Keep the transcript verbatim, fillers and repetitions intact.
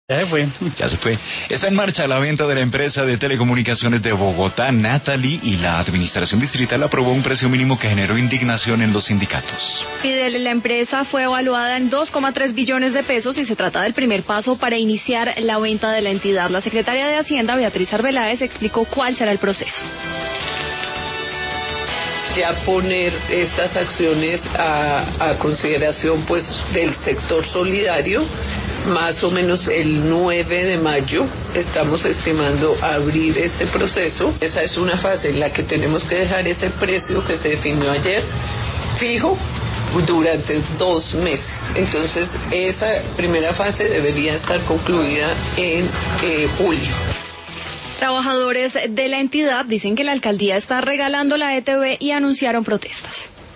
Ya se fue. Ya se fue. Está en marcha la venta de la empresa de telecomunicaciones de Bogotá, Natalie, y la administración distrital aprobó un precio mínimo que generó indignación en los sindicatos. Fidel, la empresa fue evaluada en dos coma tres billones de pesos y se trata del primer paso para iniciar la venta de la entidad. La secretaria de Hacienda, Beatriz Arbeláez, explicó cuál será el proceso. Ya poner estas acciones a, a consideración pues del sector solidario, más o menos el nueve de mayo estamos estimando abrir este proceso. Esa es una fase en la que tenemos que dejar ese precio que se definió ayer fijo durante dos meses. Entonces esa primera fase debería estar concluida en eh, julio. Trabajadores de la entidad dicen que la alcaldía está regalando la E T V y anunciaron protestas.